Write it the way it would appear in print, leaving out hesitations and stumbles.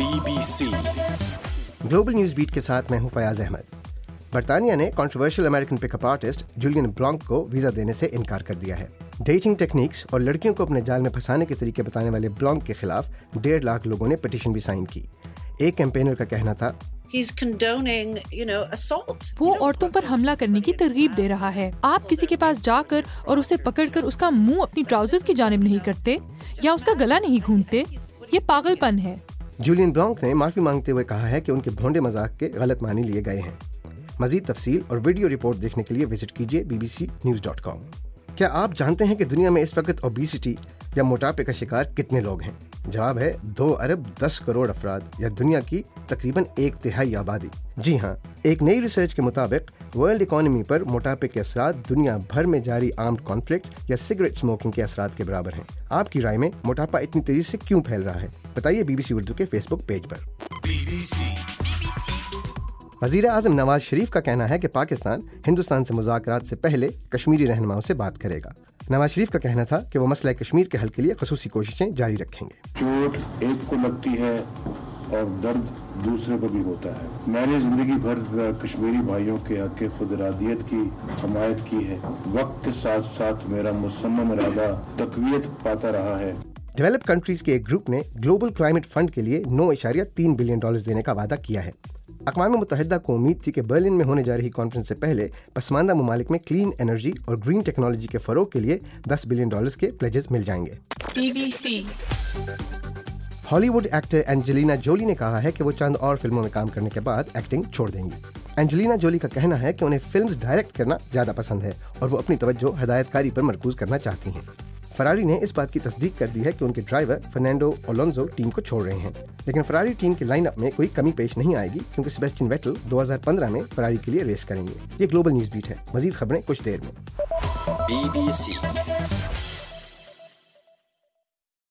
BBC global news beat के साथ मैं हूं फयाज अहमद। बरतानिया ने controversial American pickup artist Julian Blanc को वीज़ा देने से इनकार कर दिया है। डेटिंग टेक्निक्स और लड़कियों को अपने जाल में फंसाने के तरीके बताने वाले ब्लॉन्क के खिलाफ 1.5 लाख लोगों ने पिटीशन भी साइन की। एक कैंपेनर का कहना था, वो औरतों पर हमला करने की तरगीब दे रहा है। आप किसी के पास जाकर और उसे पकड़कर उसका मुंह अपनी ट्राउजर्स की जानिब नहीं करते या उसका गला नहीं घूंटते, ये पागलपन है। जूलियन ब्लॉन्क ने माफी मांगते हुए कहा है कि उनके भोंडे मजाक के गलत मानी लिए गए हैं। मजीद तफसील और वीडियो रिपोर्ट देखने के लिए विजिट कीजिए bbcnews.com। क्या आप जानते हैं कि दुनिया में इस वक्त ओबेसिटी या मोटापे का शिकार कितने लोग हैं? जवाब है 2 अरब 10 करोड़ अफराद या दुनिया की तकरीबन 1/3 आबादी। जी हाँ, एक नई रिसर्च के मुताबिक वर्ल्ड इकोनॉमी पर मोटापे के असरात दुनिया भर में जारी आर्म्ड कॉन्फ्लिक्ट या सिगरेट स्मोकिंग के असरात के बराबर हैं। आपकी राय में मोटापा इतनी तेजी से क्यों फैल रहा है? बताइए BBC उर्दू के फेसबुक पेज पर। वज़ीर आज़म नवाज शरीफ का कहना है कि पाकिस्तान हिंदुस्तान से मुज़ाकरात से पहले कश्मीरी रहनुमाओं से बात करेगा। नवाज शरीफ का कहना था कि वो मसला कश्मीर के हल के लिए खसूसी कोशिशें जारी रखेंगे। चोट एक को लगती है और दर्द दूसरे को भी होता है। मैंने जिंदगी भर कश्मीरी भाइयों के हक़ खुदरादियत की हमायत की है। वक्त के साथ साथ मेरा मुसम्मम इरादा तक़वियत पाता रहा है। डेवलप्ड कंट्रीज के एक ग्रुप ने ग्लोबल क्लाइमेट फंड के लिए $9.3 बिलियन देने का वादा किया है। अक़वाम मुत्तहिदा को उम्मीद थी कि बर्लिन में होने जा रही कॉन्फ्रेंस से पहले पसमानदा ममालिक में क्लीन एनर्जी और ग्रीन टेक्नोलॉजी के फ़रोग़ के लिए $10 बिलियन के प्लेजेस मिल जाएंगे। BBC Hollywood actor Angelina Jolie ने कहा है कि वो चंद और फिल्मों में काम करने के बाद एक्टिंग छोड़ देंगी। एंजेलिना जोली का कहना है कि उन्हें फिल्म्स डायरेक्ट करना ज़्यादा पसंद है और वो अपनी तवज्जो हिदायतकारी पर मरकूज करना चाहती हैं। फरारी ने इस बात की तस्दीक कर दी है कि उनके ड्राइवर फर्नांडो अलोंसो टीम को छोड़ रहे हैं, लेकिन फरारी टीम की लाइनअप में कोई कमी पेश नहीं आएगी क्योंकि सेबेस्टियन वेटल 2015 में फरारी के लिए रेस करेंगे। ये ग्लोबल न्यूज़ बीट है। मजीद खबरें कुछ देर में। BBC